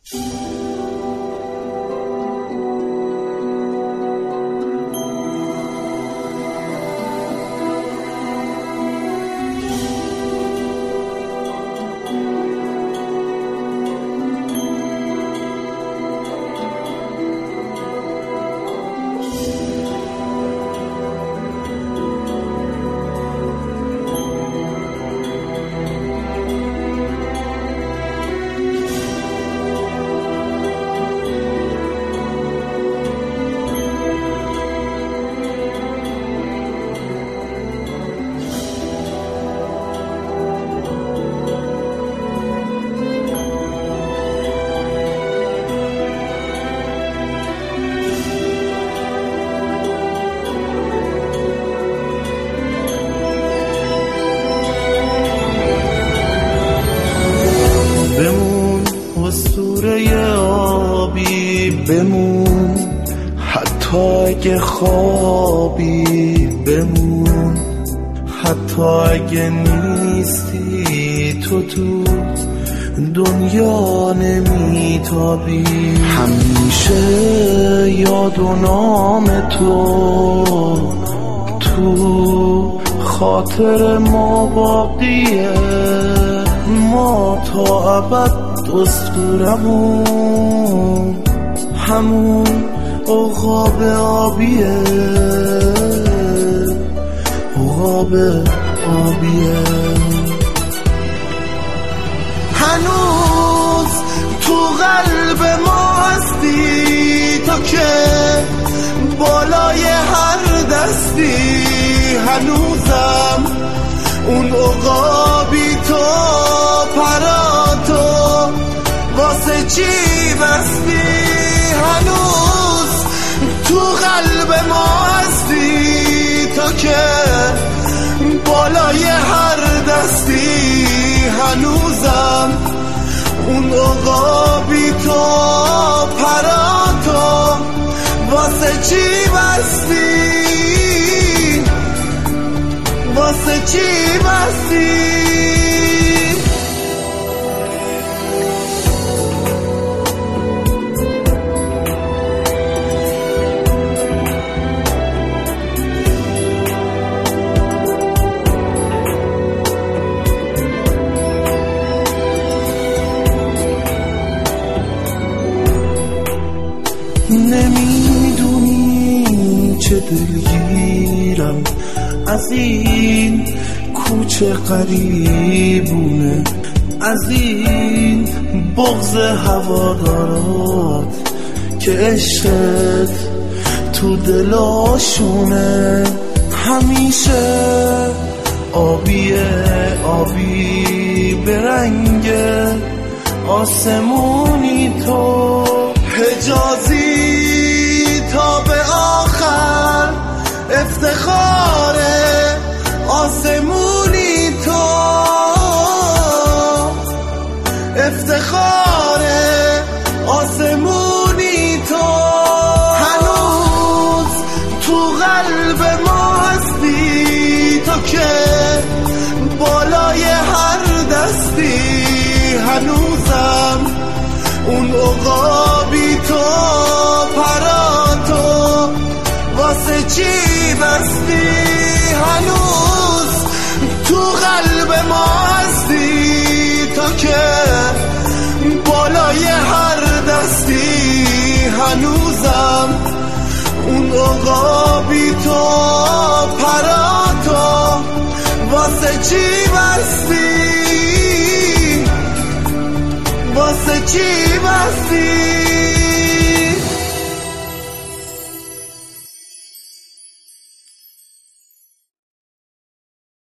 اسطوره آبی بمون، حتی اگه خوابی بمون، حتی اگه نیستی تو دنیا نمیتابی. همیشه یاد و نام تو خاطر ما باقیه، ما تا ابد اسطورمون همون عقاب آبیه، عقاب آبیه. هنوز تو قلب ما هستی تا که بالای هر دستی، هنوزم اون عقابی تو پراتو واسه چی بستی. هنوز تو قلب ما هستی تا که بالای هر دستی، هنوزم اون عقابی تو پراتو واسه چی بستی، واسه چی بستی. نمیدونی چه دلگیرم از این کوچه قریبونه، از این بغض هوادارات که عشقت تو دلاشونه. همیشه آبیه، آبی به رنگ آسمونی تو، حجازی تا به آخر افتخاره، آسمونی تو افتخاره، آسمونی تو. هنوز تو قلب ما هستی تا که بالای هر دستی، هنوزم اون عقابی تو پراتو واسه چی بستی. هنوز تو قلب ما هستی تا که بالای هر دستی، هنوزم اون عقابی تو پراتو واسه چی بستی، واسه چی بستی.